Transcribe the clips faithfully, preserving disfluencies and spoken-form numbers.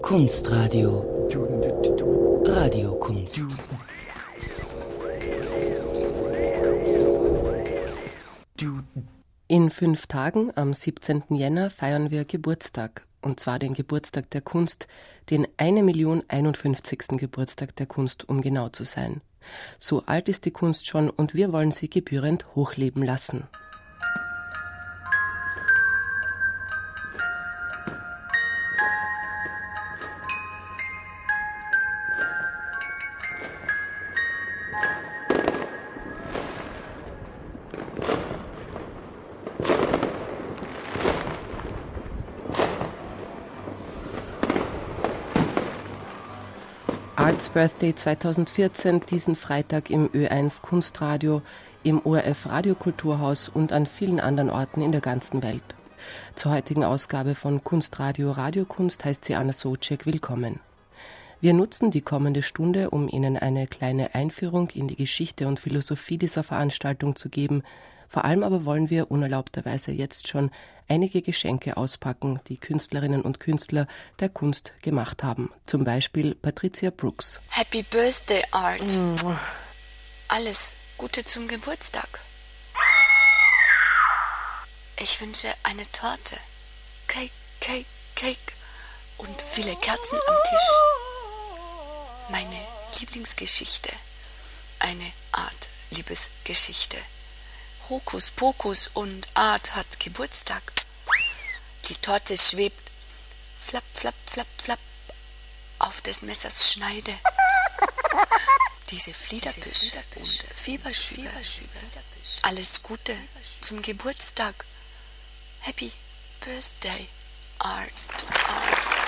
Kunstradio. Radiokunst. In fünf Tagen, am siebzehnten Jänner, feiern wir Geburtstag. Und zwar den Geburtstag der Kunst, den eine Million einundfünfzigsten Geburtstag der Kunst, um genau zu sein. So alt ist die Kunst schon und wir wollen sie gebührend hochleben lassen. Arts Birthday zweitausendvierzehn, diesen Freitag im Ö eins Kunstradio, im O R F Radiokulturhaus und an vielen anderen Orten in der ganzen Welt. Zur heutigen Ausgabe von Kunstradio Radiokunst heißt sie Anna Socek willkommen. Wir nutzen die kommende Stunde, um Ihnen eine kleine Einführung in die Geschichte und Philosophie dieser Veranstaltung zu geben. Vor allem aber wollen wir unerlaubterweise jetzt schon einige Geschenke auspacken, die Künstlerinnen und Künstler der Kunst gemacht haben. Zum Beispiel Patricia Brooks. Happy Birthday, Art. Mm. Alles Gute zum Geburtstag. Ich wünsche eine Torte, Cake, Cake, Cake und viele Kerzen am Tisch. Meine Lieblingsgeschichte, eine Art Liebesgeschichte. Hokus Pokus und Art hat Geburtstag. Die Torte schwebt, flapp, flapp, flapp, flapp, auf des Messers Schneide. Diese Fliederbüsche und Fieberschübe. Alles Gute zum Geburtstag. Happy Birthday, Art, Art,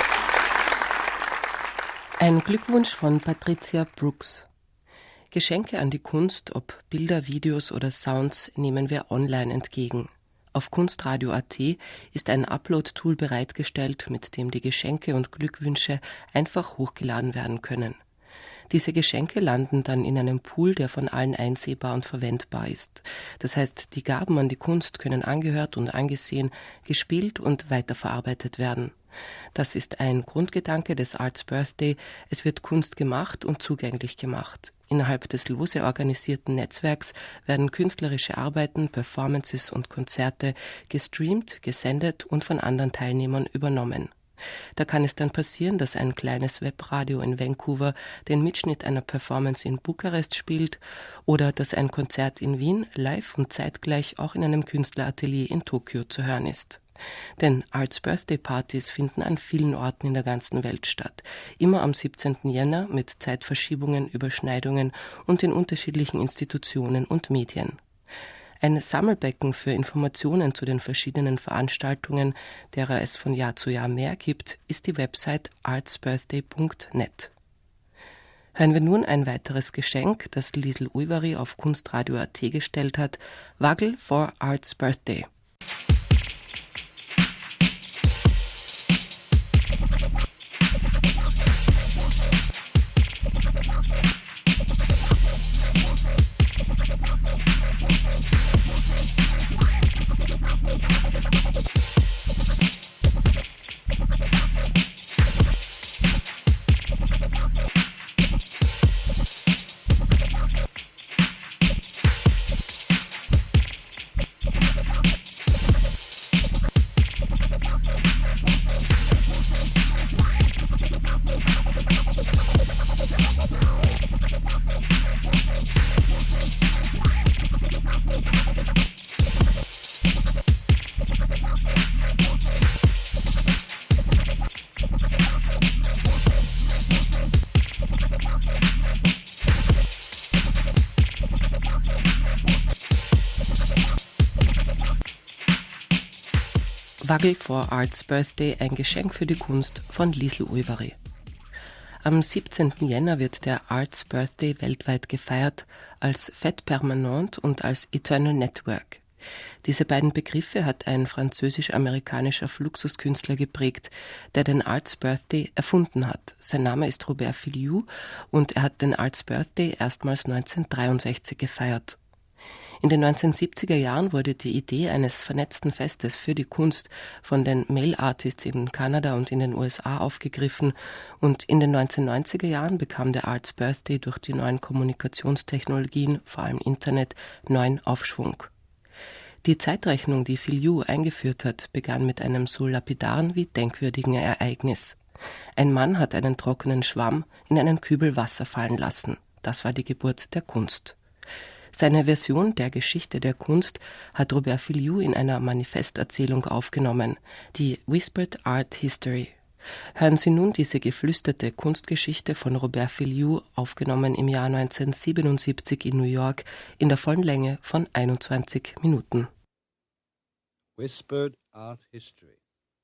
Art. Ein Glückwunsch von Patricia Brooks. Geschenke an die Kunst, ob Bilder, Videos oder Sounds, nehmen wir online entgegen. Auf kunstradio punkt at ist ein Upload-Tool bereitgestellt, mit dem die Geschenke und Glückwünsche einfach hochgeladen werden können. Diese Geschenke landen dann in einem Pool, der von allen einsehbar und verwendbar ist. Das heißt, die Gaben an die Kunst können angehört und angesehen, gespielt und weiterverarbeitet werden. Das ist ein Grundgedanke des Arts Birthday. Es wird Kunst gemacht und zugänglich gemacht. Innerhalb des lose organisierten Netzwerks werden künstlerische Arbeiten, Performances und Konzerte gestreamt, gesendet und von anderen Teilnehmern übernommen. Da kann es dann passieren, dass ein kleines Webradio in Vancouver den Mitschnitt einer Performance in Bukarest spielt oder dass ein Konzert in Wien live und zeitgleich auch in einem Künstleratelier in Tokio zu hören ist. Denn Arts Birthday Partys finden an vielen Orten in der ganzen Welt statt. Immer am siebzehnten Jänner mit Zeitverschiebungen, Überschneidungen und in unterschiedlichen Institutionen und Medien. Ein Sammelbecken für Informationen zu den verschiedenen Veranstaltungen, derer es von Jahr zu Jahr mehr gibt, ist die Website arts birthday punkt net. Hören wir nun ein weiteres Geschenk, das Liesl Uivari auf kunstradio punkt at gestellt hat. Wagel for Arts Birthday. Wagel for Arts Birthday, ein Geschenk für die Kunst von Liesl Uivari. Am siebzehnten Jänner wird der Arts Birthday weltweit gefeiert als Fête Permanente und als Eternal Network. Diese beiden Begriffe hat ein französisch-amerikanischer Fluxuskünstler geprägt, der den Arts Birthday erfunden hat. Sein Name ist Robert Filiou und er hat den Arts Birthday erstmals neunzehnhundertdreiundsechzig gefeiert. In den neunzehnhundertsiebziger Jahren wurde die Idee eines vernetzten Festes für die Kunst von den Male Artists in Kanada und in den U S A aufgegriffen und in den neunzehnhundertneunziger Jahren bekam der Arts Birthday durch die neuen Kommunikationstechnologien, vor allem Internet, neuen Aufschwung. Die Zeitrechnung, die Phil Yu eingeführt hat, begann mit einem so lapidaren wie denkwürdigen Ereignis. Ein Mann hat einen trockenen Schwamm in einen Kübel Wasser fallen lassen. Das war die Geburt der Kunst. Seine Version der Geschichte der Kunst hat Robert Filliou in einer Manifesterzählung aufgenommen, die Whispered Art History. Hören Sie nun diese geflüsterte Kunstgeschichte von Robert Filliou, aufgenommen im Jahr neunzehnhundertsiebenundsiebzig in New York, in der vollen Länge von einundzwanzig Minuten. Whispered Art History.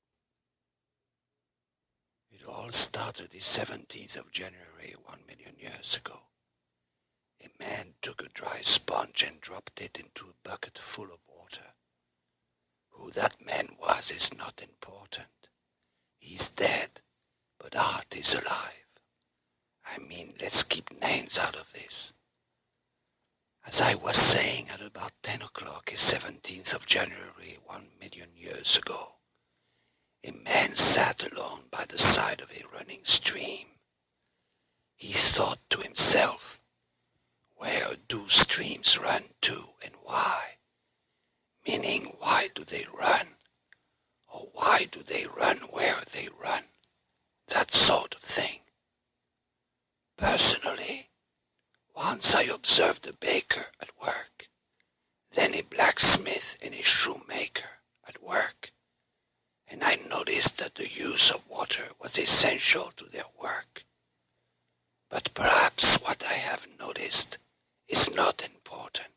It all started the seventeenth of January, one million years ago. A man took a dry sponge and dropped it into a bucket full of water. Who that man was is not important. He's dead, but art is alive. I mean, let's keep names out of this. As I was saying, at about ten o'clock, a seventeenth of January, one million years ago, a man sat alone by the side of a running stream. He thought to himself, where do streams run to and why? Meaning, why do they run? Or why do they run where they run? That sort of thing. Personally, once I observed a baker at work, then a blacksmith and a shoemaker at work, and I noticed that the use of water was essential to their work. But perhaps what I have noticed is not important.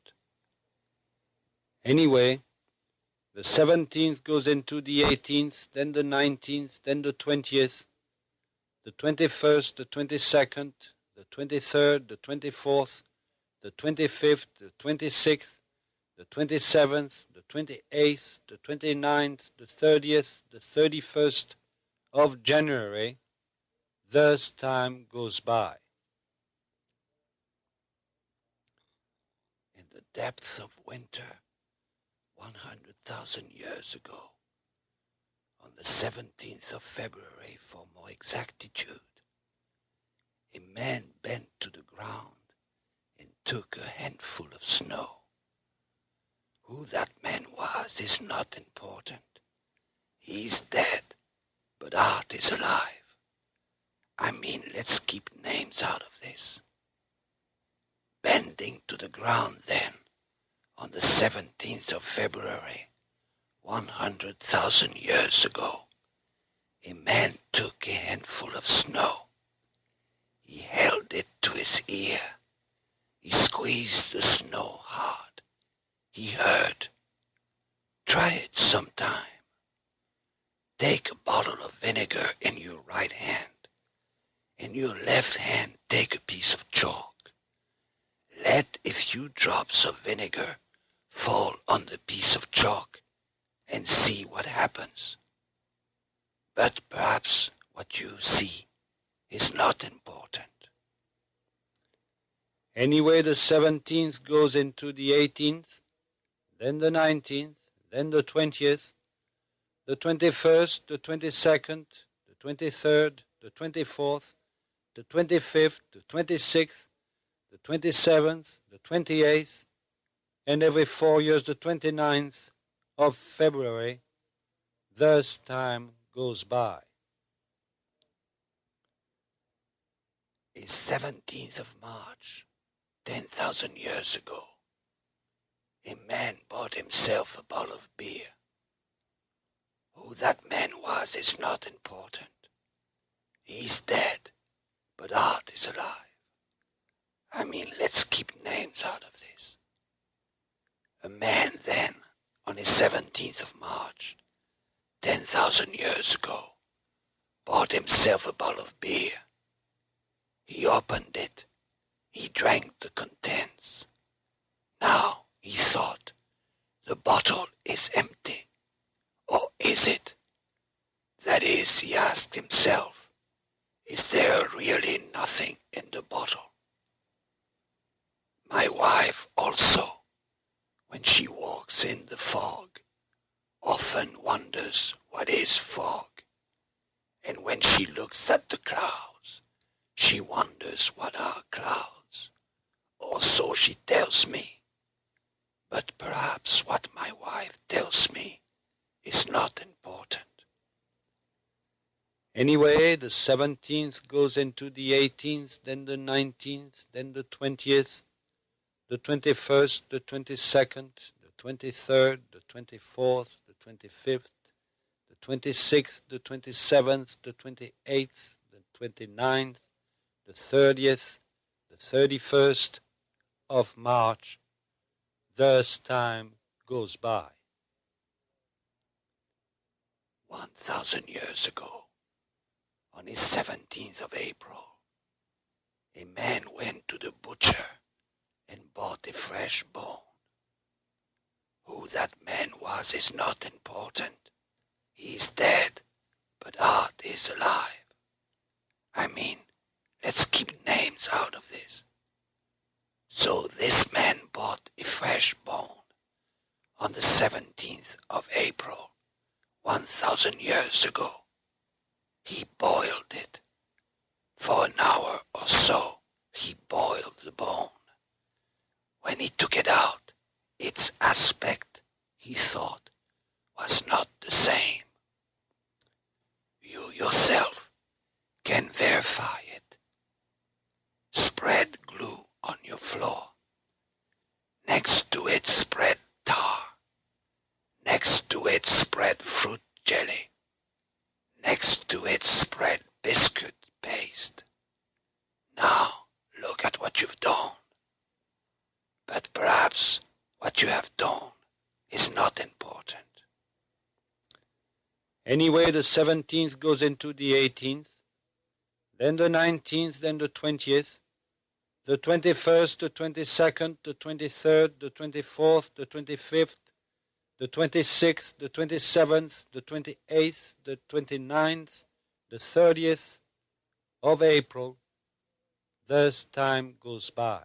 Anyway, the seventeenth goes into the eighteenth, then the nineteenth, then the twentieth, the twenty-first, the twenty-second, the twenty-third, the twenty-fourth, the twenty-fifth, the twenty-sixth, the twenty-seventh, the twenty-eighth, the twenty-ninth, the thirtieth, the thirty-first of January. Thus time goes by. In the depths of winter, one hundred thousand years ago, on the seventeenth of February for more exactitude, a man bent to the ground and took a handful of snow. Who that man was is not important. He's dead, but art is alive. I mean, let's keep names out of this. Bending to the ground then, on the seventeenth of February, one hundred thousand years ago, a man took a handful of snow. He held it to his ear. He squeezed the snow hard. He heard. Try it sometime. Take a bottle of vinegar in your right hand. In your left hand, take a piece of chalk. Let a few drops of vinegar fall on the piece of chalk and see what happens. But perhaps what you see is not important. Anyway, the seventeenth goes into the eighteenth, then the nineteenth, then the twentieth, the twenty-first, the twenty-second, the twenty-third, the twenty-fourth, the twenty-fifth, the twenty-sixth, the twenty-seventh, the twenty-eighth, and every four years the twenty-ninth of February. Thus time goes by. A seventeenth of March, ten thousand years ago, a man bought himself a bottle of beer. Who that man was is not important. He's dead, but art is alive. I mean, let's keep names out of this. A man then, on the seventeenth of March, ten thousand years ago, bought himself a bottle of beer. He opened it. He drank the contents. Now, he thought, the bottle is empty. Or is it? That is, he asked himself, is there really nothing in the bottle? My wife also, when she walks in the fog, often wonders what is fog. And when she looks at the clouds, she wonders what are clouds. Or so she tells me. But perhaps what my wife tells me is not important. Anyway, the seventeenth goes into the eighteenth, then the nineteenth, then the twentieth, the twenty-first, the twenty-second, the twenty-third, the twenty-fourth, the twenty-fifth, the twenty-sixth, the twenty-seventh, the twenty-eighth, the twenty-ninth, the thirtieth, the thirty-first of March. Thus time goes by. One thousand years ago, on the seventeenth of April, a man went to the butcher and bought a fresh bone. Who that man was is not important. He is dead, but art is alive. I mean, let's keep names out of this. So this man bought a fresh bone on the seventeenth of April, one thousand years ago. He boiled it. For an hour or so, he boiled the bone. When he took it out, its aspect, he thought, was not the same. You yourself can verify it. Spread glue on your floor. Next to it, spread tar. Next to it, spread fruit jelly. Next to it, spread biscuit paste. Now, look at what you've done. But perhaps what you have done is not important. Anyway, the seventeenth goes into the eighteenth, then the nineteenth, then the twentieth, the twenty-first, the twenty-second, the twenty-third, the twenty-fourth, the twenty-fifth, the twenty-sixth, the twenty-seventh, the twenty-eighth, the twenty-ninth, the thirtieth of April. Thus time goes by.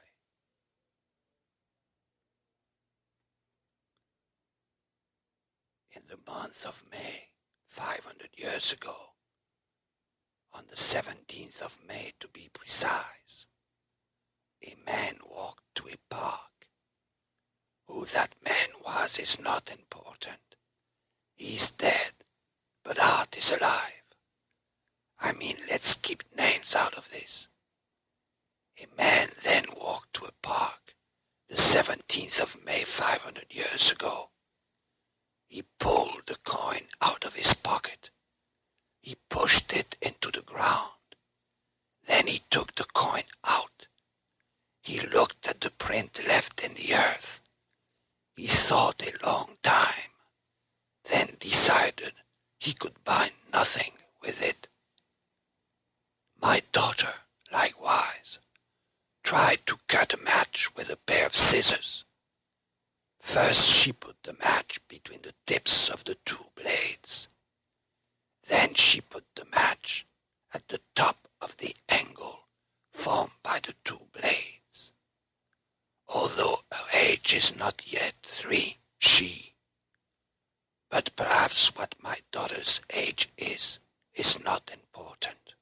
In the month of May, five hundred years ago, on the seventeenth of May to be precise, a man walked to a park. Who that man was is not important. He's dead, but art is alive. I mean, let's keep names out of this. A man then walked to a park, the seventeenth of May, five hundred years ago. He pulled the coin out of his pocket. He pushed it into the ground. Then he took the coin out. He looked at the print left in the earth. He thought a long time, then decided he could buy nothing with it. My daughter, likewise, tried to cut a match with a pair of scissors. First she put the match between the tips of the two blades. Then she put the match at the top of the angle formed by the two blades. Although her age is not yet three, she, but perhaps what my daughter's age is, is not important.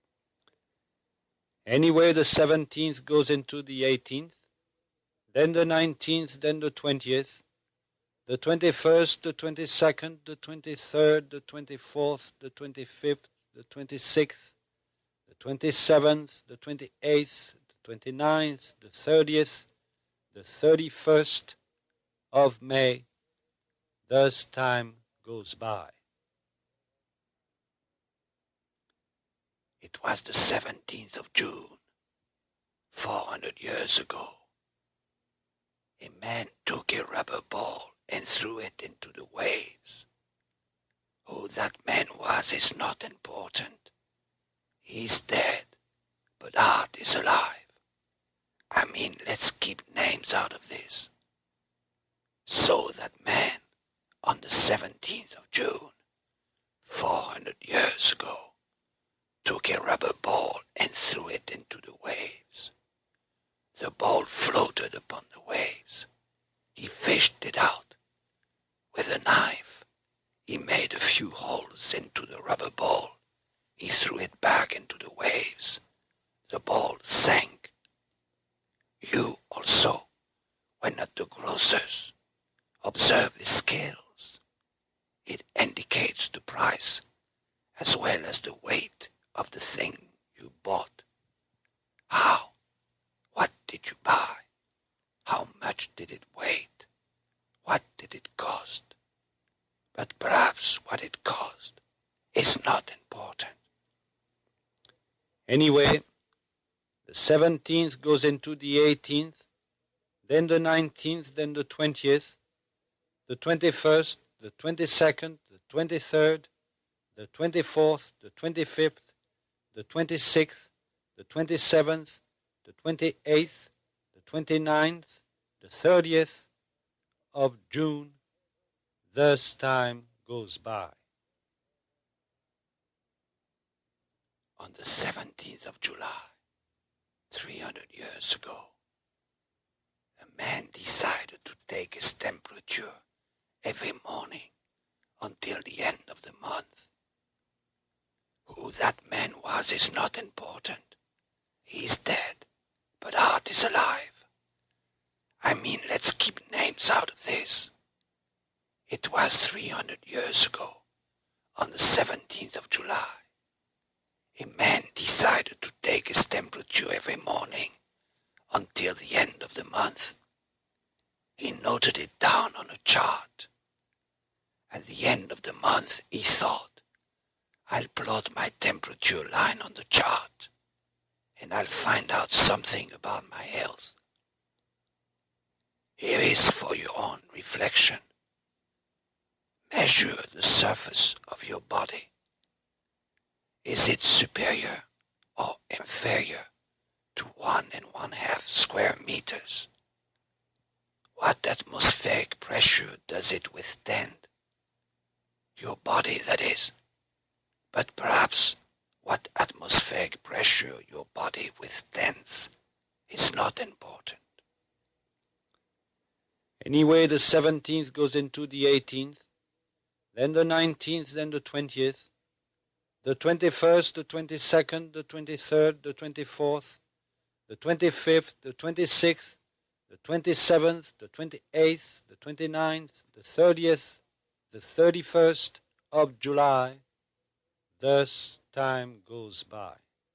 Anyway, the seventeenth goes into the eighteenth, then the nineteenth, then the twentieth, the twenty-first, the twenty-second, the twenty-third, the twenty-fourth, the twenty-fifth, the twenty-sixth, the twenty-seventh, the twenty-eighth, the twenty-ninth, the thirtieth, the thirty-first of May. Thus time goes by. It was the seventeenth of June, four hundred years ago. A man took a rubber ball and threw it into the waves. Who that man was is not important. He's dead, but art is alive. I mean, let's keep names out of this. So that man, on the seventeenth of June, four hundred years ago, took a rubber ball and threw it into the waves. The ball floated upon the waves. He fished it out. With a knife, he made a few holes into the rubber ball. He threw it back into the waves. The ball sank. You also, when at the grocer's, observe his scales. It indicates the price as well as the weight of the thing you bought. How? What did you buy? How much did it weigh? What did it cost? But perhaps what it cost is not important. Anyway, the seventeenth goes into the eighteenth, then the nineteenth, then the twentieth, the twenty-first, the twenty-second, the twenty-third, the twenty-fourth, the twenty-fifth, the twenty-sixth, the twenty-seventh, the twenty-eighth, the twenty-ninth, the thirtieth of June. Thus time goes by. On the seventeenth of July, three hundred years ago, a man decided to take his temperature every morning until the end of the month. Who that man was is not important. He is dead, but art is alive. I mean, let's keep names out of this. It was three hundred years ago, on the seventeenth of July. A man decided to take his temperature every morning until the end of the month. He noted it down on a chart. At the end of the month, he thought, I'll plot my temperature line on the chart, and I'll find out something about my health. Here is for your own reflection. Measure the surface of your body. Is it superior or inferior to one and one half square meters? What atmospheric pressure does it withstand? Your body, that is. But perhaps what atmospheric pressure your body withstands is not important. Anyway, the seventeenth goes into the eighteenth, then the nineteenth, then the twentieth, the twenty-first, the twenty-second, the twenty-third, the twenty-fourth, the twenty-fifth, the twenty-sixth, the twenty-seventh, the twenty-eighth, the twenty-ninth, the thirtieth, the thirty-first of July. Thus time goes by.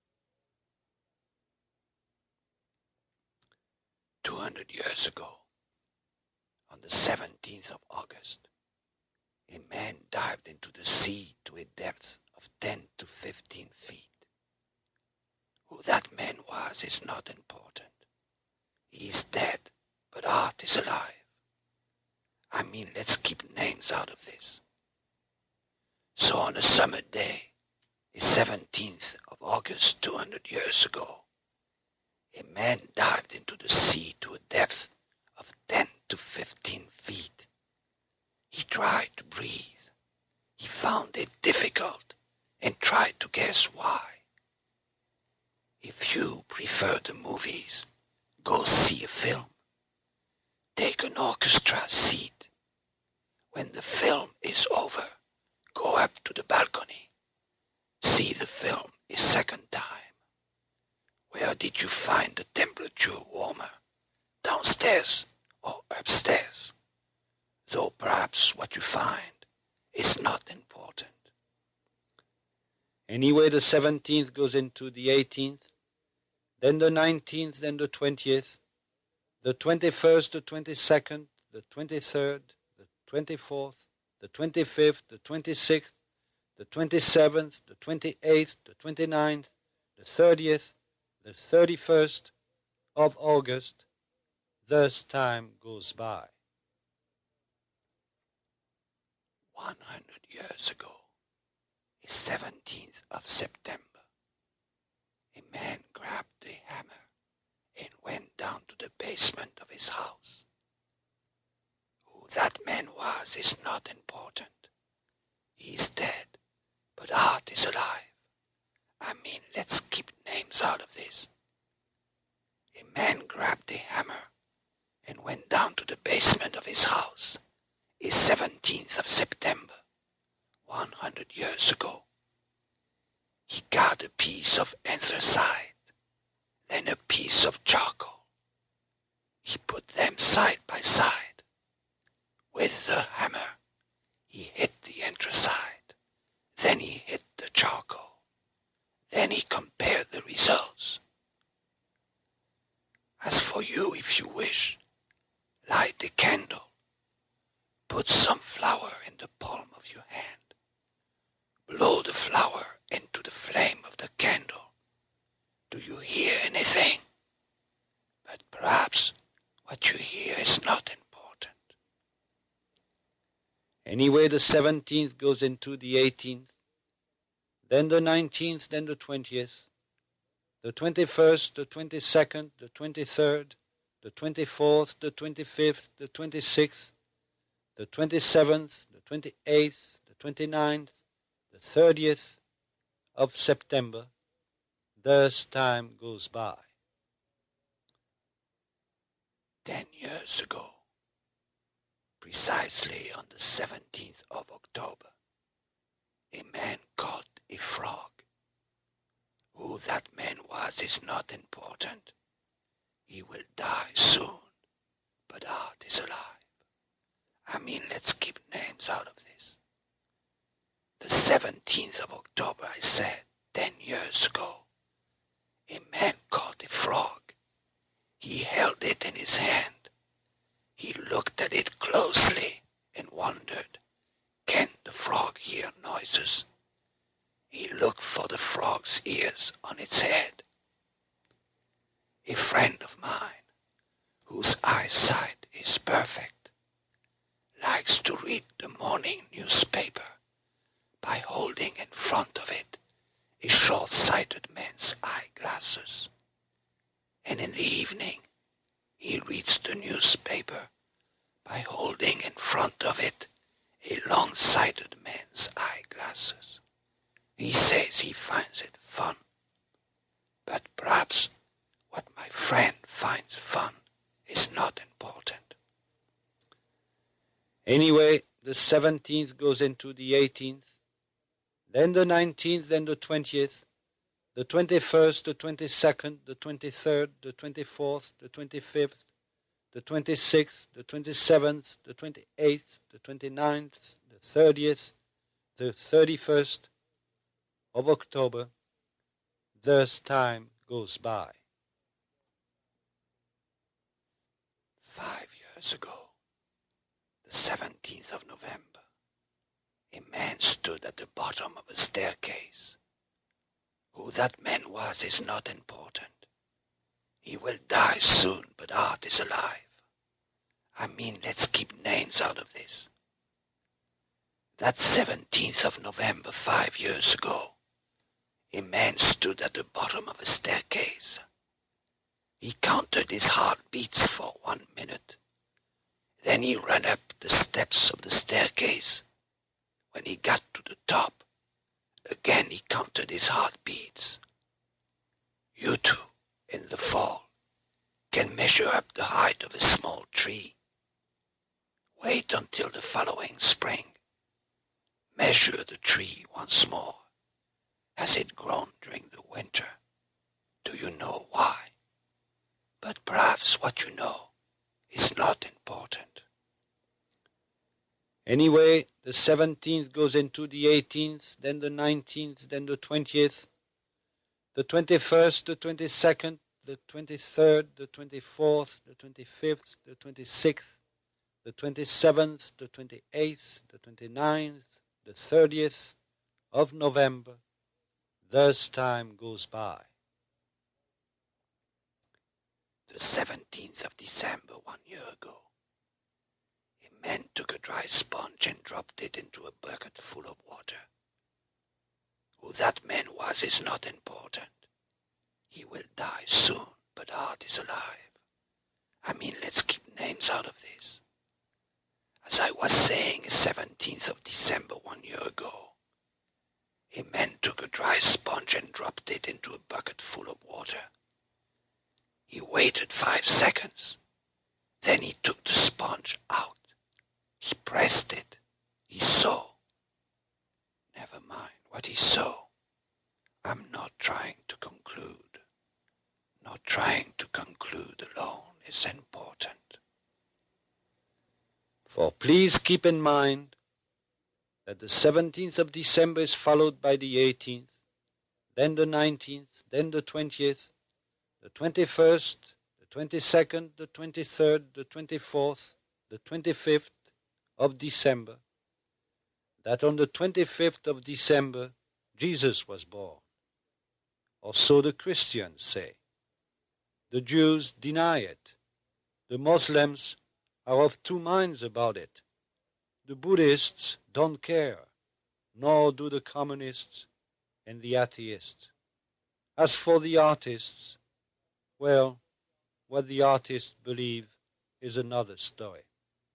Two hundred years ago, on the seventeenth of August, a man dived into the sea to a depth of ten to fifteen feet. Who that man was is not important. He is dead, but art is alive. I mean, let's keep names out of this. So on a summer day, the seventeenth of August two hundred years ago, a man dived into the sea to a depth of ten to fifteen feet. He tried to breathe. He found it difficult and tried to guess why. If you prefer the movies, go see a film. Take an orchestra seat. When the film is over, go up to the balcony. See the film a second time. Where did you find the temperature warmer? Downstairs or upstairs? Though perhaps what you find is not important. Anyway, the seventeenth goes into the eighteenth, then the nineteenth, then the twentieth, the twenty-first, the twenty-second, the twenty-third, the twenty-fourth, the twenty-fifth, the twenty-sixth, the twenty-seventh, the twenty-eighth, the twenty-ninth, the thirtieth, the thirty-first of August. Thus time goes by. One hundred years ago, the seventeenth of September, a man grabbed a hammer and went down to the basement of his house. Who that man was is not important. He is dead, but art is alive. I mean, let's keep names out of this. A man grabbed a hammer and went down to the basement of his house is seventeenth of September, one hundred years ago. He got a piece of anthracite, then a piece of charcoal. He put them side by side. With the hammer, he hit the anthracite, then he hit the charcoal. Then he compared the results. As for you, if you wish, light a candle. Put some flour in the palm of your hand. Blow the flour into the flame of the candle. Do you hear anything? But perhaps what you hear is not important. Anyway, the seventeenth goes into the eighteenth, then the nineteenth, then the twentieth, the twenty-first, the twenty-second, the twenty-third, the twenty-fourth, the twenty-fifth, the twenty-sixth, the twenty-seventh, the twenty-eighth, the twenty-ninth, the thirtieth of September. Thus time goes by. Ten years ago, precisely on the seventeenth of October, a man caught a frog. Who that man was is not important. He will die soon, but art is alive. I mean, let's keep names out of this. The seventeenth of October, I said, ten years ago, a man caught a frog. He held it in his hand. He looked at it closely and wondered, can the frog hear noises? He looked for the frog's ears on its head. A friend of mine, whose eyesight is perfect, likes to read the morning newspaper by holding in front of it a short-sighted man's eyeglasses. And in the evening, he reads the newspaper by holding in front of it a long-sighted man's eyeglasses. He says he finds it fun. But perhaps what my friend finds fun is not important. Anyway, the seventeenth goes into the eighteenth, then the nineteenth, then the twentieth, the twenty-first, the twenty-second, the twenty-third, the twenty-fourth, the twenty-fifth, the twenty-sixth, the twenty-seventh, the twenty-eighth, the twenty-ninth, the thirtieth, the thirty-first of October. Thus time goes by. Five years ago, the seventeenth of November, a man stood at the bottom of a staircase. Who that man was is not important. He will die soon, but art is alive. I mean, let's keep names out of this. That seventeenth of November, five years ago, a man stood at the bottom of a staircase. He counted his heartbeats for one minute. Then he ran up the steps of the staircase. When he got to the top, again he counted his heartbeats. You too, in the fall, can measure up the height of a small tree. Wait until the following spring. Measure the tree once more. Has it grown during the winter? Do you know why? But perhaps what you know is not important. Anyway, the seventeenth goes into the eighteenth, then the nineteenth, then the twentieth, the twenty-first, the twenty-second, the twenty-third, the twenty-fourth, the twenty-fifth, the twenty-sixth, the twenty-seventh, the twenty-eighth, the twenty-ninth, the thirtieth of November. Thus time goes by. The seventeenth of December, one year ago, a man took a dry sponge and dropped it into a bucket full of water. Who that man was is not important. He will die soon, but art is alive. I mean, let's keep names out of this. As I was saying, the seventeenth of December, one year ago, a man took a dry sponge and dropped it into a bucket full of water. He waited five seconds. Then he is so. I'm not trying to conclude. Not trying to conclude alone is important. For please keep in mind that the seventeenth of December is followed by the eighteenth, then the nineteenth, then the twentieth, the twenty-first, the twenty-second, the twenty-third, the twenty-fourth, the twenty-fifth of December, that on the twenty-fifth of December Jesus was born, or so the Christians say. The Jews deny it. The Muslims are of two minds about it. The Buddhists don't care, nor do the communists and the atheists. As for the artists, well, what the artists believe is another story.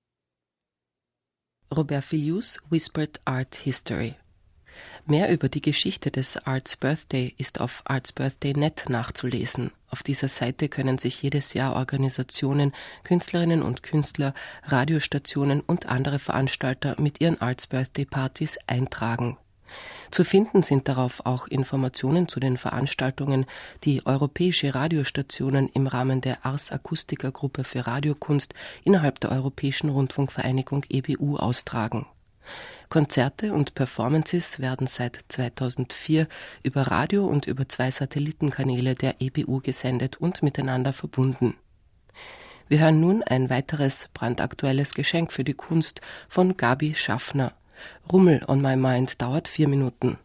Robert Filius Whispered Art History. Mehr über die Geschichte des Arts Birthday ist auf artsbirthday punkt net nachzulesen. Auf dieser Seite können sich jedes Jahr Organisationen, Künstlerinnen und Künstler, Radiostationen und andere Veranstalter mit ihren Arts Birthday Partys eintragen. Zu finden sind darauf auch Informationen zu den Veranstaltungen, die europäische Radiostationen im Rahmen der Ars Acustica Gruppe für Radiokunst innerhalb der Europäischen Rundfunkvereinigung E B U austragen. Konzerte und Performances werden seit zweitausendvier über Radio und über zwei Satellitenkanäle der E B U gesendet und miteinander verbunden. Wir hören nun ein weiteres brandaktuelles Geschenk für die Kunst von Gabi Schaffner. Rummel on my mind dauert vier Minuten.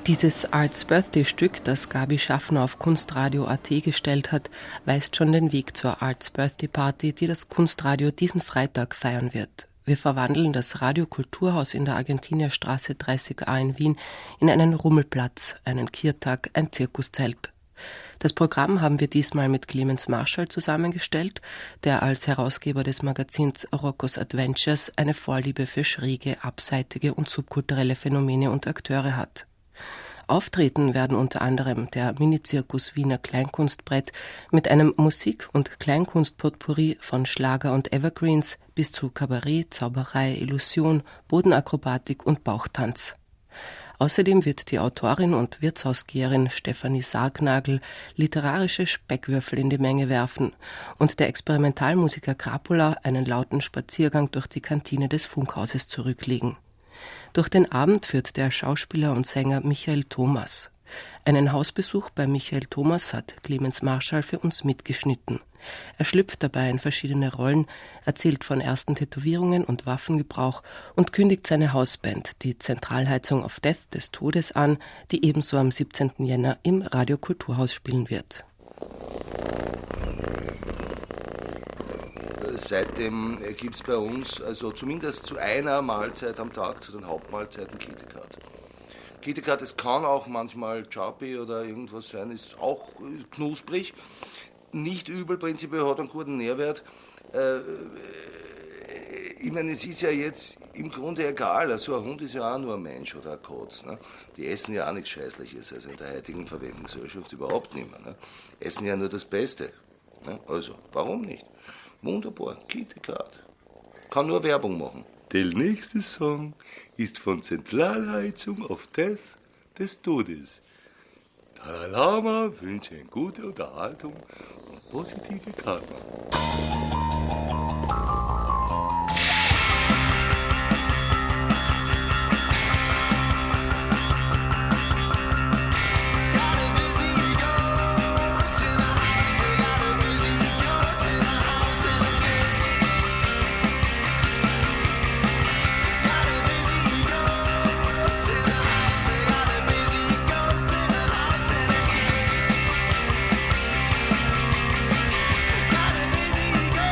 Dieses Arts Birthday-Stück, das Gabi Schaffner auf kunstradio punkt at gestellt hat, weist schon den Weg zur Arts Birthday Party, die das Kunstradio diesen Freitag feiern wird. Wir verwandeln das Radio Kulturhaus in der Argentinierstraße dreißig a in Wien in einen Rummelplatz, einen Kirtag, ein Zirkuszelt. Das Programm haben wir diesmal mit Clemens Marschall zusammengestellt, der als Herausgeber des Magazins Roccos Adventures eine Vorliebe für schräge, abseitige und subkulturelle Phänomene und Akteure hat. Auftreten werden unter anderem der Minizirkus Wiener Kleinkunstbrett mit einem Musik- und Kleinkunstpotpourri von Schlager und Evergreens bis zu Kabarett, Zauberei, Illusion, Bodenakrobatik und Bauchtanz. Außerdem wird die Autorin und Wirtshausgeherin Stefanie Sargnagel literarische Speckwürfel in die Menge werfen und der Experimentalmusiker Crapola einen lauten Spaziergang durch die Kantine des Funkhauses zurücklegen. Durch den Abend führt der Schauspieler und Sänger Michael Thomas. Einen Hausbesuch bei Michael Thomas hat Clemens Marschall für uns mitgeschnitten. Er schlüpft dabei in verschiedene Rollen, erzählt von ersten Tätowierungen und Waffengebrauch und kündigt seine Hausband, die Zentralheizung of Death des Todes, an, die ebenso am siebzehnten Jänner im Radio Kulturhaus spielen wird. Seitdem gibt es bei uns also zumindest zu einer Mahlzeit am Tag, zu den Hauptmahlzeiten, KitKat. KitKat, es kann auch manchmal Chappi oder irgendwas sein, ist auch knusprig, nicht übel, prinzipiell hat einen guten Nährwert. Äh, ich meine, es ist ja jetzt im Grunde egal, also ein Hund ist ja auch nur ein Mensch oder ein Katz. Ne? Die essen ja auch nichts Scheißliches, also in der heutigen Verwendungsgesellschaft überhaupt nicht mehr. Ne? Essen ja nur das Beste. Ne? Also, warum nicht? Wunderbar, KitKat. Kann nur Werbung machen. Der nächste Song ist von Zentralheizung of Death des Todes. Talalama wünsche eine gute Unterhaltung und positive Karma. Got a busy ghost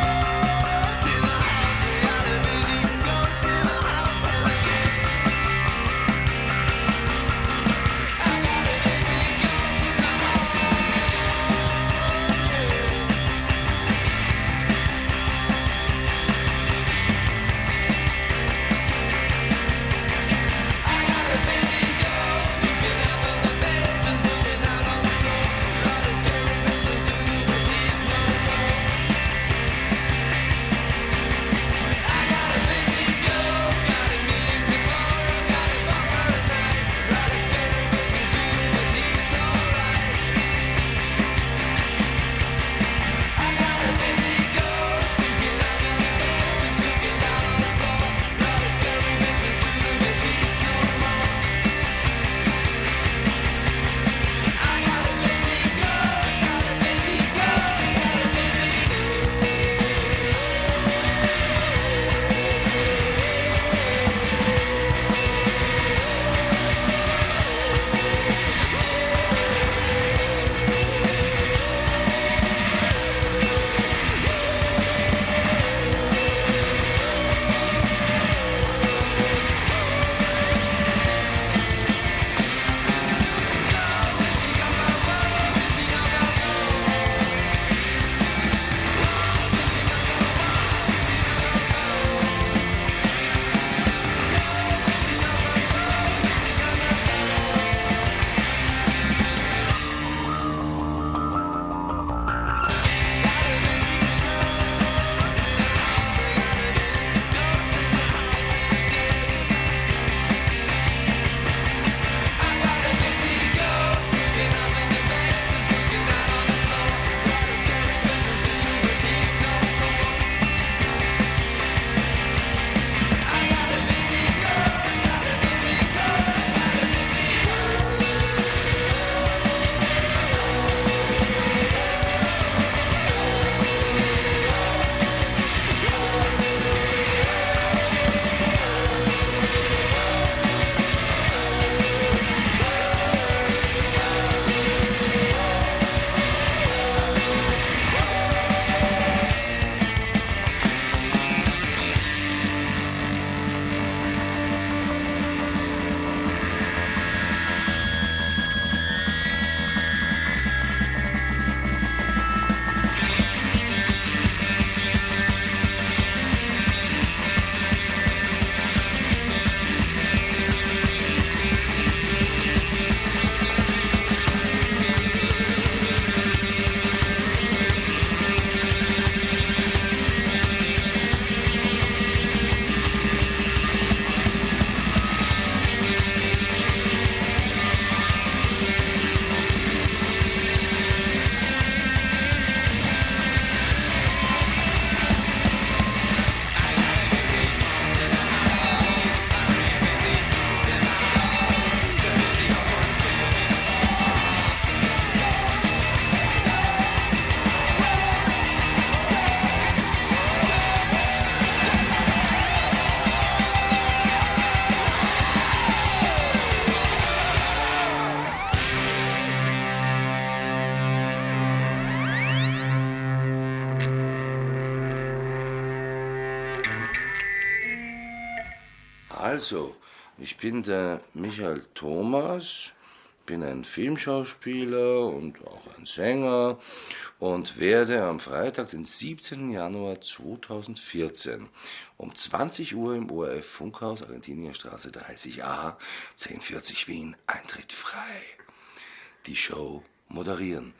Also, ich bin der Michael Thomas, bin ein Filmschauspieler und auch ein Sänger und werde am Freitag, den siebzehnten Januar zweitausendvierzehn, um zwanzig Uhr im O R F Funkhaus, Argentinierstraße dreißig a, zehn vierzig Wien, Eintritt frei, die Show moderieren.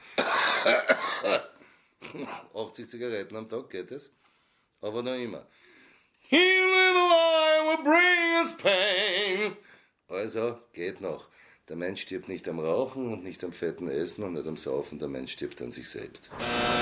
achtzig Zigaretten am Tag geht es, aber noch immer. He little lie will bring us pain. Also, geht noch. Der Mensch stirbt nicht am Rauchen und nicht am fetten Essen und nicht am Saufen. Der Mensch stirbt an sich selbst.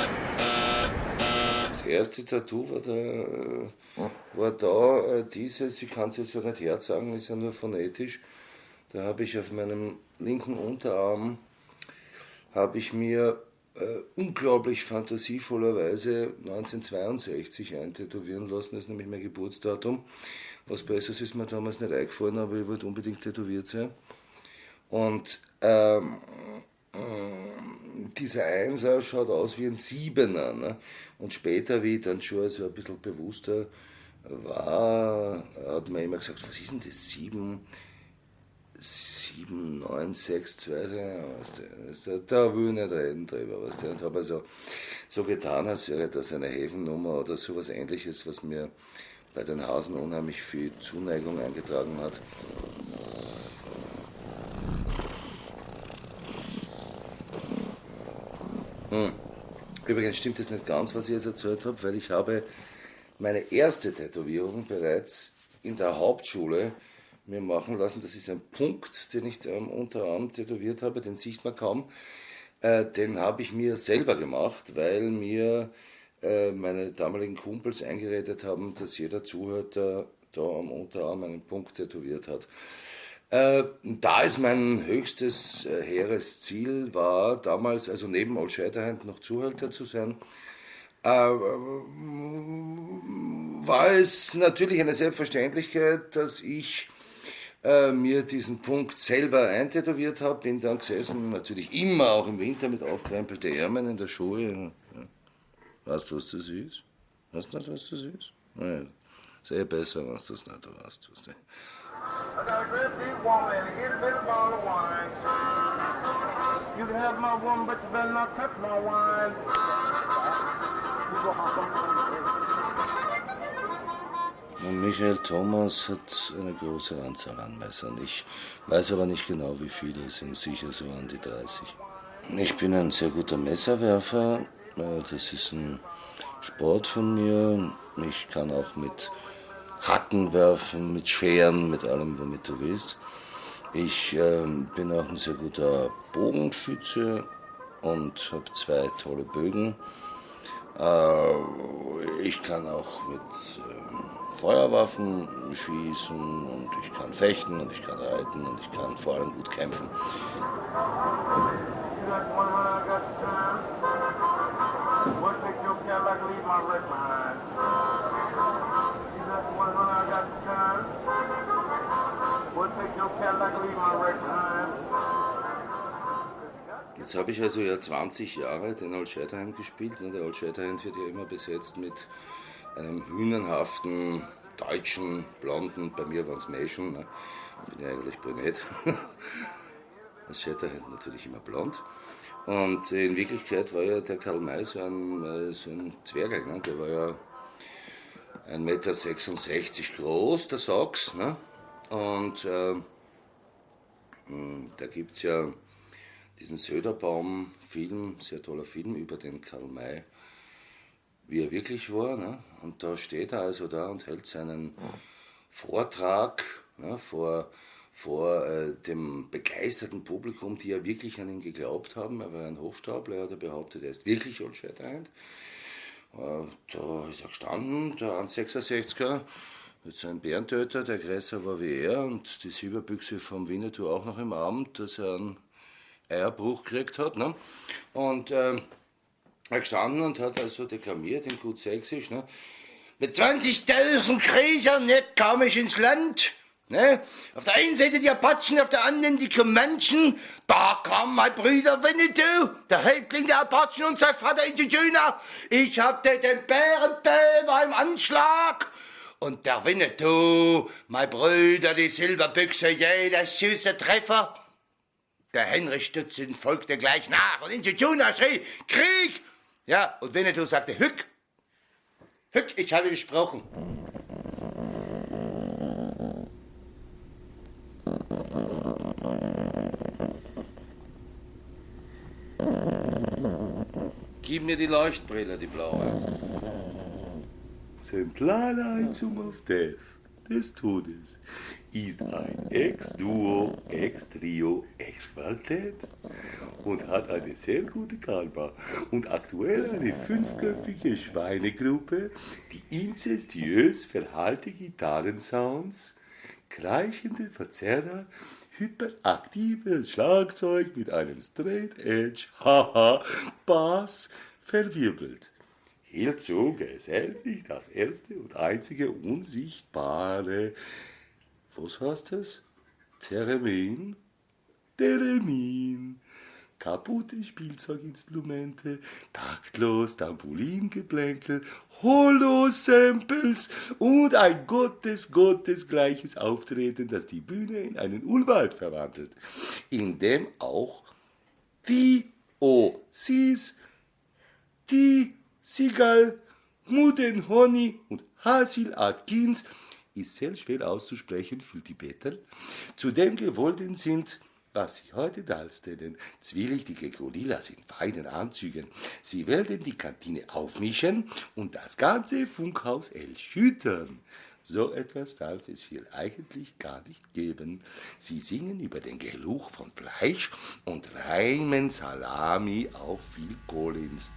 Das erste Tattoo war da, war da dieses, ich kann es jetzt ja nicht herzagen, ist ja nur phonetisch. Da habe ich auf meinem linken Unterarm, habe ich mir äh, unglaublich fantasievollerweise neunzehnhundertzweiundsechzig eintätowieren lassen. Das ist nämlich mein Geburtsdatum. Was Besseres ist mir damals nicht eingefallen, aber ich wollte unbedingt tätowiert sein. Und ähm, äh, dieser Einser schaut aus wie ein Siebener. Ne? Und später, wie ich dann schon so ein bisschen bewusster war, hat man immer gesagt, was ist denn das? Sieben, sieben, neun, sechs, zwei, was der, da will ich nicht reden drüber. Was der, und habe also so getan, als wäre das eine Häfennummer oder sowas Ähnliches, was mir bei den Hasen unheimlich viel Zuneigung eingetragen hat. Hm. Übrigens stimmt das nicht ganz, was ich jetzt erzählt habe, weil ich habe meine erste Tätowierung bereits in der Hauptschule mir machen lassen. Das ist ein Punkt, den ich am Unterarm tätowiert habe, den sieht man kaum. Äh, den habe ich mir selber gemacht, weil mir äh, meine damaligen Kumpels eingeredet haben, dass jeder Zuhörer da am Unterarm einen Punkt tätowiert hat. Äh, da ist mein höchstes äh, hehres Ziel, war damals, also neben Old Shatterhand noch Zuhälter zu sein, äh, war es natürlich eine Selbstverständlichkeit, dass ich äh, mir diesen Punkt selber eintätowiert habe, bin dann gesessen, natürlich immer auch im Winter mit aufkrempelten Ärmeln in der Schuhe. Ja. Weißt du, was das ist? Weißt du nicht, was das ist? Nein. Ist eh besser, wenn du das nicht weißt. Was I got a good big woman and a good big bottle of wine. You can have my woman, but you better not touch my wine. Und Michael Thomas hat eine große Anzahl an Messern. Ich weiß aber nicht genau, wie viele, es sind sicher so an die dreißig. Ich bin ein sehr guter Messerwerfer. Das ist ein Sport von mir. Ich kann auch mit Hacken werfen, mit Scheren, mit allem, womit du willst. Ich äh, bin auch ein sehr guter Bogenschütze und habe zwei tolle Bögen. Äh, ich kann auch mit äh, Feuerwaffen schießen und ich kann fechten und ich kann reiten und ich kann vor allem gut kämpfen. Jetzt habe ich also ja zwanzig Jahre den Old Shatterhand gespielt. Der Old Shatterhand wird ja immer besetzt mit einem hühnenhaften, deutschen, blonden, bei mir waren es Mädchen, ne? Ich bin ja eigentlich brünett. Das Shatterhand natürlich immer blond. Und in Wirklichkeit war ja der Karl May so ein, so ein Zwergel, ne? Der war ja ein Meter sechsundsechzig groß, der Sachs. Ne? Und äh, da gibt es ja diesen Söderbaum-Film, sehr toller Film über den Karl May, wie er wirklich war. Ne? Und da steht er also da und hält seinen Vortrag, ne, vor, vor äh, dem begeisterten Publikum, die ja wirklich an ihn geglaubt haben. Er war ein Hochstapler, er hat behauptet, er ist wirklich Old Shatterhand. Äh, da ist er gestanden, der eins Komma sechsundsechziger, mit so einem Bärentöter, der größer war wie er und die Silberbüchse vom Winnetou auch noch im Arm, dass er einen Eierbruch gekriegt hat. Ne? Und äh, er gestanden und hat also deklamiert in gut Sächsisch. Ne? Mit zwanzigtausend Kriegern ne, kam ich ins Land. Ne? Auf der einen Seite die Apachen, auf der anderen die Comanchen. Da kam mein Bruder Winnetou, der Häuptling der Apachen und sein Vater Indigena. Ich hatte den Bärentöter im Anschlag. Und der Winnetou, mein Bruder, die Silberbüchse, jeder süße Treffer. Der Henry Stutzen folgte gleich nach und Injuna schrie, Krieg! Ja, und Winnetou sagte, Hück! Hück, ich habe gesprochen. Gib mir die Leuchtbrille, die blaue. Zentralheizung of Death, des Todes, ist ein Ex-Duo, Ex-Trio, Ex-Quartett und hat eine sehr gute Karma und aktuell eine fünfköpfige Schweinegruppe, die inzestiös verhallte Gitarrensounds, kreischende Verzerrer, hyperaktives Schlagzeug mit einem Straight-Edge, haha, Bass verwirbelt. Hierzu gesellt sich das erste und einzige unsichtbare, was heißt das? Theremin? Theremin. Kaputte Spielzeuginstrumente, taktlos Tambulingeplänkel, Holo-Samples und ein Gottes, Gottesgleiches Auftreten, das die Bühne in einen Urwald verwandelt, in dem auch die O-Sis, die Sigal, Muden Honey und Hasil Atkins, ist sehr schwer auszusprechen für Tibeter, zudem gewollt sind, was sie heute darstellen, zwielichtige Gorillas in feinen Anzügen. Sie werden die Kantine aufmischen und das ganze Funkhaus erschüttern. So etwas darf es hier eigentlich gar nicht geben. Sie singen über den Geruch von Fleisch und reimen Salami auf Phil Collins.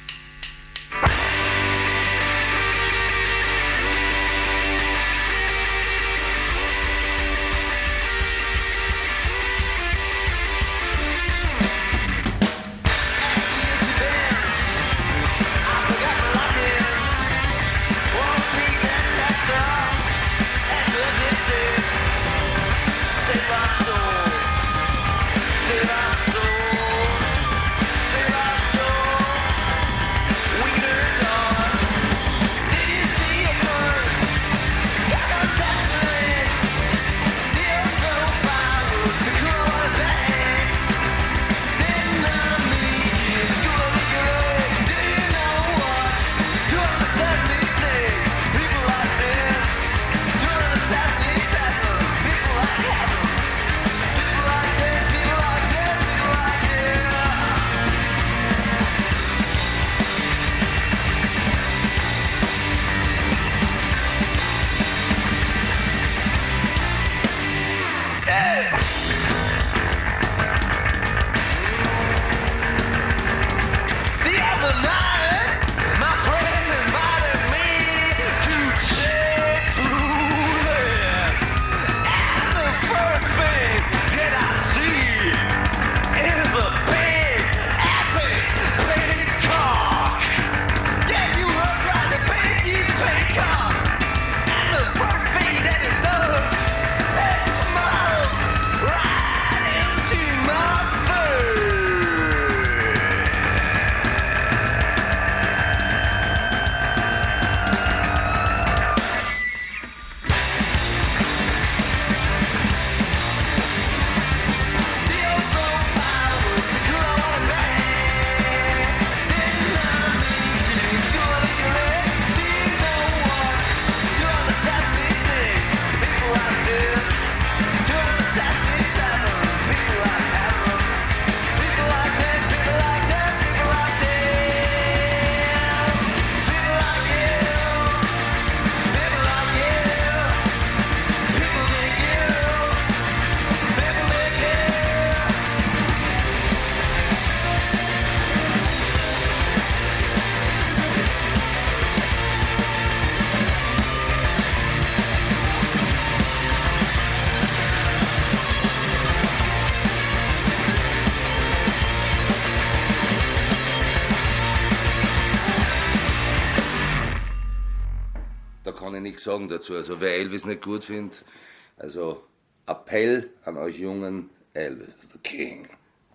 Nichts sagen dazu. Also wer Elvis nicht gut findet, also Appell an euch Jungen, Elvis is the King.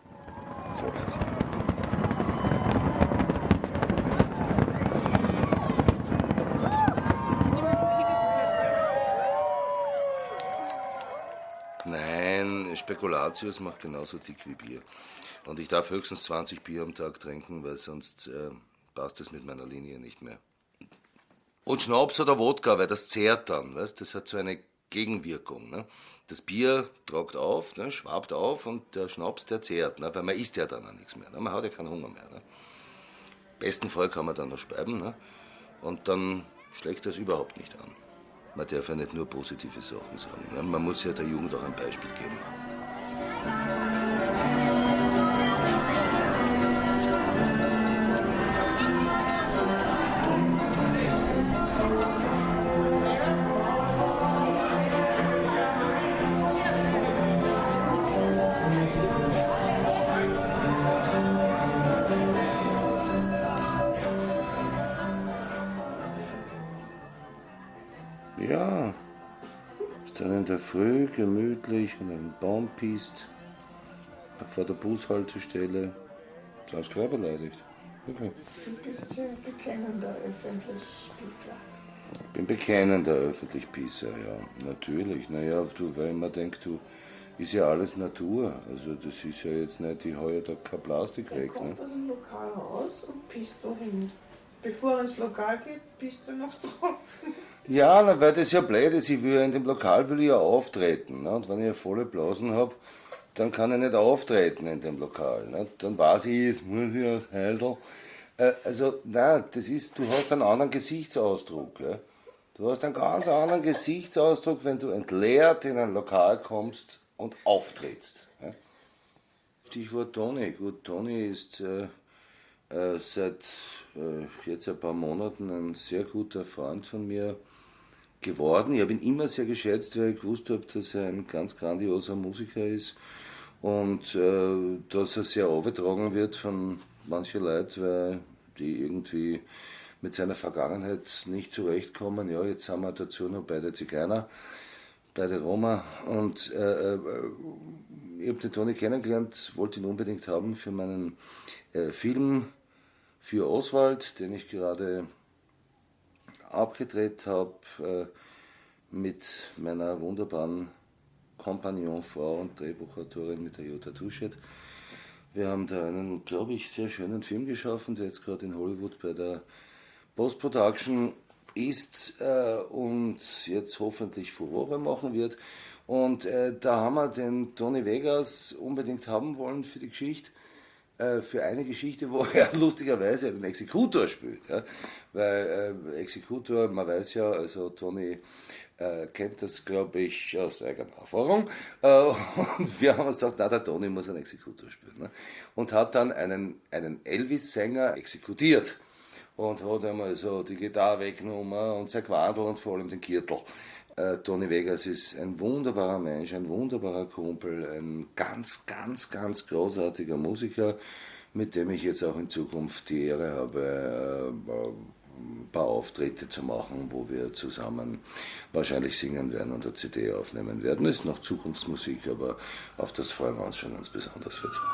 Forever. He just Spekulatius macht genauso dick wie Bier. Und ich darf höchstens zwanzig Bier am Tag trinken, weil sonst äh, passt es mit meiner Linie nicht mehr. Und Schnaps oder Wodka, weil das zehrt dann, weißt? Das hat so eine Gegenwirkung. Ne? Das Bier tragt auf, ne? Schwabt auf und der Schnaps, der zehrt, ne? Weil man isst ja dann auch nichts mehr. Ne? Man hat ja keinen Hunger mehr. Ne? Im besten Fall kann man dann noch speiben, ne? Und dann schlägt das überhaupt nicht an. Man darf ja nicht nur positive Sachen sagen. Ne? Man muss ja der Jugend auch ein Beispiel geben. Ja, ist dann in der Früh gemütlich an einem Baum pisst, vor der Bushaltestelle. Sonst klar beleidigt. Okay. Du bist ja bekennender Öffentlich-Pickler. Ich bin bekennender Öffentlich-Pisser, ja, natürlich. Naja, du, weil ich mir denke, du, ist ja alles Natur. Also das ist ja jetzt nicht, ich hau ja da kein Plastik Er weg. kommt Ne? aus dem Lokal raus und pisst wohin. Bevor er ins Lokal geht, pisst er noch draußen. Ja, na, weil das ja blöd ist. Ich will ja in dem Lokal will ich ja auftreten. Ne? Und wenn ich ja volle Blasen habe, dann kann ich nicht auftreten in dem Lokal. Ne? Dann weiß ich, jetzt muss ich als Heisel. Äh, also, nein, das ist, du hast einen anderen Gesichtsausdruck. Ja? Du hast einen ganz anderen Gesichtsausdruck, wenn du entleert in ein Lokal kommst und auftrittst. Ja? Stichwort Toni. Gut, Toni ist äh, äh, seit äh, jetzt ein paar Monaten ein sehr guter Freund von mir geworden. Ich habe ihn immer sehr geschätzt, weil ich gewusst habe, dass er ein ganz grandioser Musiker ist und äh, dass er sehr aufgetragen wird von manchen Leuten, weil die irgendwie mit seiner Vergangenheit nicht zurechtkommen. Ja, jetzt sind wir dazu noch beide Zigeuner, beide Roma und äh, äh, ich habe den Toni kennengelernt, wollte ihn unbedingt haben für meinen äh, Film für Oswald, den ich gerade abgedreht habe äh, mit meiner wunderbaren Kompagnonfrau und Drehbuchautorin mit der Jutta Tuschet. Wir haben da einen, glaube ich, sehr schönen Film geschaffen, der jetzt gerade in Hollywood bei der Post-Production ist äh, und jetzt hoffentlich Furore machen wird. Und äh, da haben wir den Toni Vegas unbedingt haben wollen für die Geschichte. Für eine Geschichte, wo er lustigerweise den Exekutor spielt. Ja? Weil äh, Exekutor, man weiß ja, also Toni äh, kennt das, glaube ich, aus eigener Erfahrung. Äh, und wir haben uns gesagt, na, der Toni muss einen Exekutor spielen. Ne? Und hat dann einen, einen Elvis-Sänger exekutiert. Und hat einmal so die Gitarre weggenommen und sein Quadel und vor allem den Kirtel. Äh, Toni Vegas ist ein wunderbarer Mensch, ein wunderbarer Kumpel, ein ganz, ganz, ganz großartiger Musiker, mit dem ich jetzt auch in Zukunft die Ehre habe, äh, ein paar Auftritte zu machen, wo wir zusammen wahrscheinlich singen werden und eine C D aufnehmen werden. Das ist noch Zukunftsmusik, aber auf das freuen wir uns schon ganz besonders für zwei.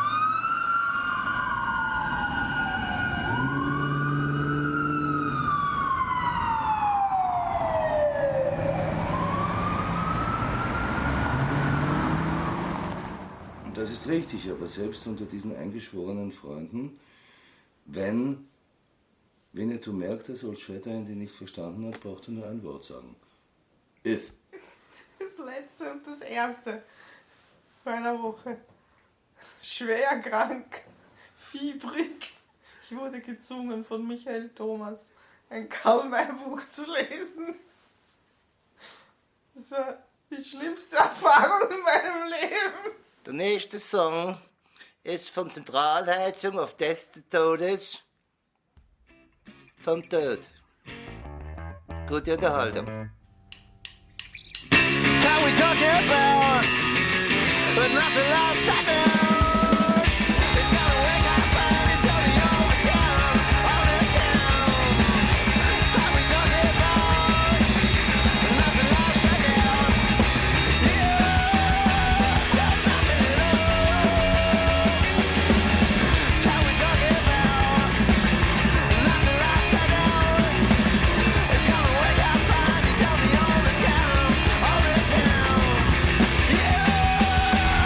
Das ist richtig, aber selbst unter diesen eingeschworenen Freunden, wenn Winnetou merkt, dass Old Shatterhand ihn nicht verstanden hat, braucht er nur ein Wort sagen. If. Das letzte und das erste vor einer Woche. Schwer krank, fiebrig. Ich wurde gezwungen von Michael Thomas, ein Karl-May-Buch zu lesen. Das war die schlimmste Erfahrung in meinem Leben. Der nächste Song ist von Zentralheizung auf des Todes vom Tod. Gute Unterhaltung. Time we talking about, but not the last time. Yeah!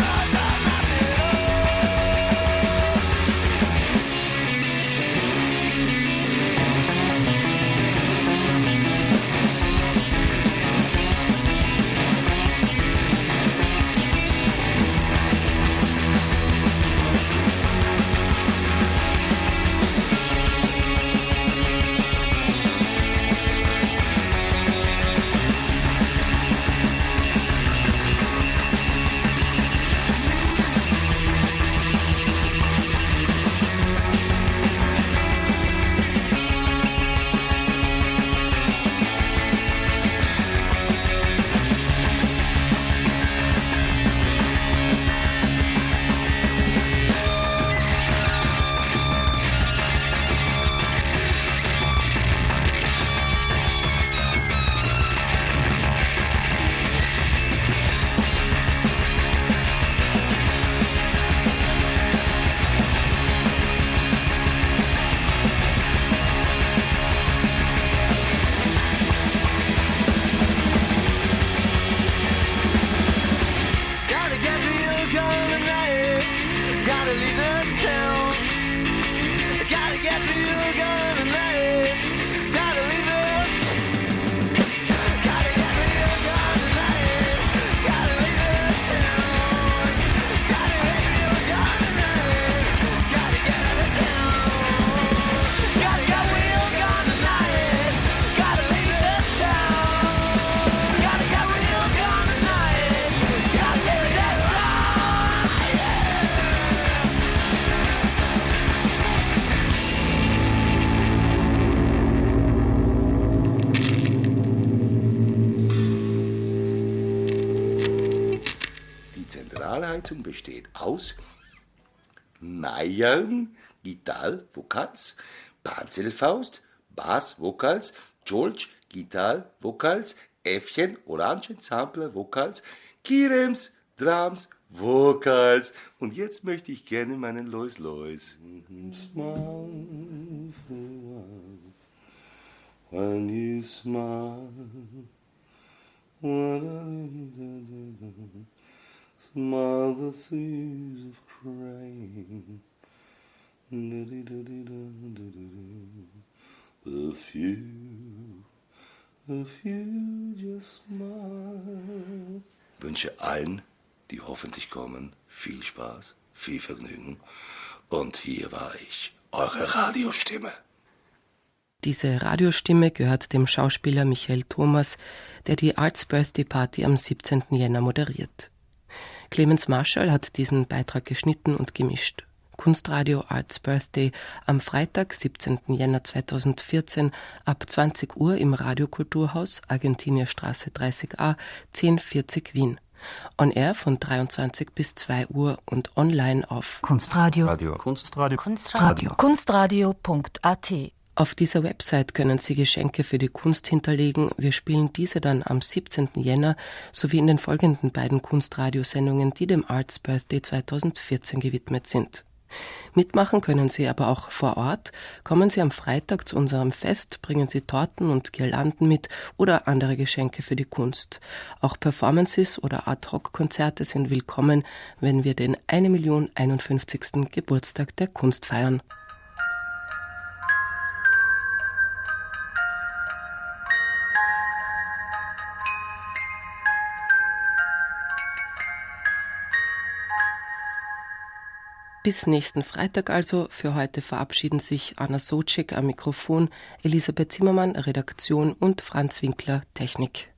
Begleitung besteht aus Meiern, Gitarre, Vocals, Panzelfaust, Bass, Vocals, George, Gitarre, Vocals, Äffchen, Orangen, Sampler, Vocals, Kirems, Drums, Vocals. Und jetzt möchte ich gerne meinen Lois Lois. Smile for a while, when you smile, smile the seas of crying, if you, if you just smile. Wünsche allen, die hoffentlich kommen, viel Spaß, viel Vergnügen. Und hier war ich, eure Radiostimme. Diese Radiostimme gehört dem Schauspieler Michael Thomas, der die Arts Birthday Party am siebzehnten Jänner moderiert. Clemens Marschall hat diesen Beitrag geschnitten und gemischt. Kunstradio Arts Birthday am Freitag, siebzehnten Jänner zweitausendvierzehn ab zwanzig Uhr im Radiokulturhaus, Argentinierstraße dreißig a, zehn vierzig Wien. On Air von dreiundzwanzig bis zwei Uhr und online auf Kunstradio. Radio. Kunstradio. Kunstradio. Kunstradio punkt a t. Auf dieser Website können Sie Geschenke für die Kunst hinterlegen. Wir spielen diese dann am siebzehnten Jänner sowie in den folgenden beiden Kunstradiosendungen, die dem Arts Birthday zweitausendvierzehn gewidmet sind. Mitmachen können Sie aber auch vor Ort. Kommen Sie am Freitag zu unserem Fest, bringen Sie Torten und Girlanden mit oder andere Geschenke für die Kunst. Auch Performances oder Ad-Hoc-Konzerte sind willkommen, wenn wir den eine Million einundfünfzigsten Geburtstag der Kunst feiern. Bis nächsten Freitag also. Für heute verabschieden sich Anna Socek am Mikrofon, Elisabeth Zimmermann, Redaktion und Franz Winkler, Technik.